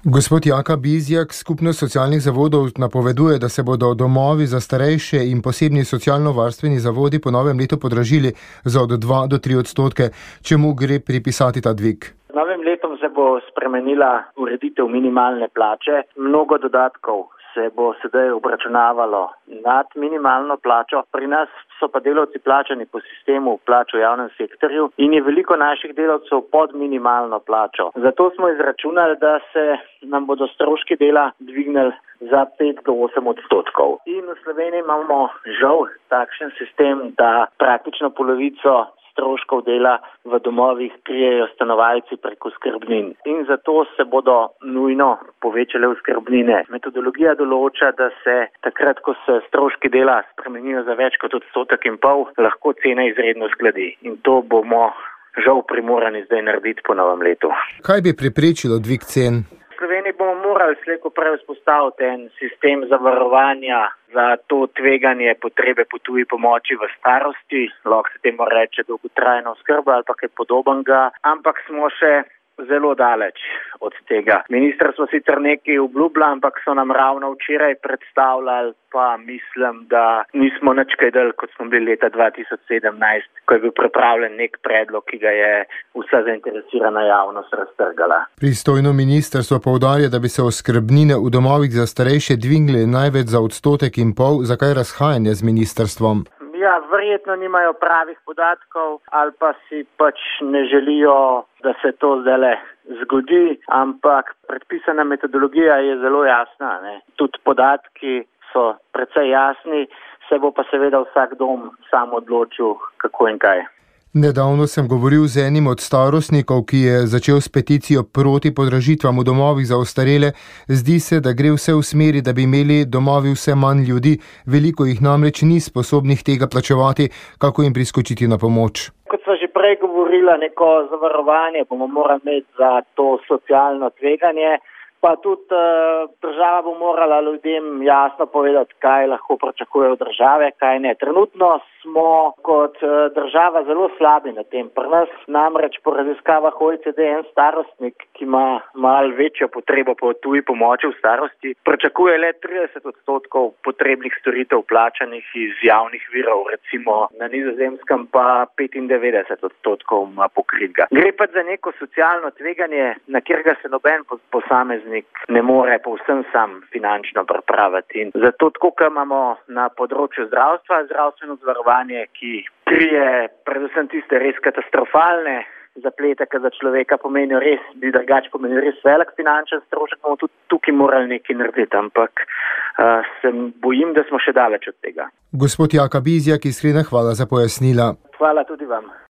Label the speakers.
Speaker 1: Gospod Jaka Bizjak, Skupnost socialnih zavodov napoveduje, da se bodo domovi za starejše in posebni socialno-varstveni zavodi po novem letu podražili za od 2 do 3 odstotke. Čemu gre pripisati ta dvig?
Speaker 2: Z novim letom se bo spremenila ureditev minimalne plače. Mnogo dodatkov se bo sedaj obračunavalo nad minimalno plačo. Pri nas so pa delavci plačani po sistemu plač v javnem sektorju in je veliko naših delavcev pod minimalno plačo. Zato smo izračunali, da se nam bodo stroški dela dvignili za 5 do 8 odstotkov. In v Sloveniji imamo žal takšen sistem, da praktično polovico stroškov dela v domovih krijejo stanovalci preko oskrbnin. In zato se bodo nujno povečale oskrbnine. Metodologija določa, da se takrat, ko se stroški dela spremenijo za več kot 1,5 odstotka, lahko cena izredno uskladi. In to bomo žal primorani zdaj narediti po novem letu.
Speaker 1: Kaj bi preprečilo dvig cen?
Speaker 2: V Sloveniji bomo morali slej ko prej vzpostaviti en sistem zavarovanja za to tveganje potrebe po tuji pomoči v starosti. Lahko se temu reče dolgotrajna oskrba ali pa kaj podobnega, ampak smo še zelo daleč od tega. Ministrstvo sicer nekaj obljublja, ampak so nam ravno včeraj predstavljali, pa mislim, da nismo nič kaj dali, kot smo bili leta 2017, ko je bil pripravljen nek predlog, ki ga je vsa zainteresirana javnost raztrgala.
Speaker 1: Pristojno ministrstvo poudarja, da bi se oskrbnine v domovih za starejše dvignile največ za 1,5 odstotka. Zakaj razhajanje z ministrstvom?
Speaker 2: Ja, verjetno nimajo pravih podatkov ali pa si pač ne želijo, da se to zdajle zgodi, ampak predpisana metodologija je zelo jasna, ne. Tudi podatki so precej jasni, se bo pa seveda vsak dom sam odločil, kako in kaj.
Speaker 1: Nedavno sem govoril z enim od starostnikov, ki je začel s peticijo proti podražitvam v domovih za ostarele. Zdi se, da gre vse v smeri, da bi imeli domovi vse manj ljudi. Veliko jih namreč ni sposobnih tega plačevati, kako jim priskočiti na pomoč.
Speaker 2: Kot sva že prej govorila, neko zavarovanje bomo morali imeti za to socialno tveganje, pa tudi država bo morala ljudem jasno povedati, kaj lahko pričakujejo od države, kaj ne. Trenutno smo kot država zelo slabi na tem. Pri nas namreč po raziskavah OECD en starostnik, ki ima malo večjo potrebo po tuji pomoči v starosti, pričakuje le 30 odstotkov potrebnih storitev plačanih iz javnih virov, recimo na Nizozemskem pa 95 odstotkov ima pokritega. Gre pa za neko socialno tveganje, na katerega se noben posameznik ne more povsem sam finančno pripraviti. In zato tako, kot imamo na področju zdravstva, zdravstveno zavarovanje, ki krije predvsem tiste res katastrofalne zaplete, ki za človeka pomenijo res, pomenijo res velik finančen strošek, bomo tudi tukaj morali nekaj narediti, ampak se bojim, da smo še daleč od tega.
Speaker 1: Gospod Jaka Bizjak, iskrena hvala za pojasnila.
Speaker 2: Hvala tudi vam.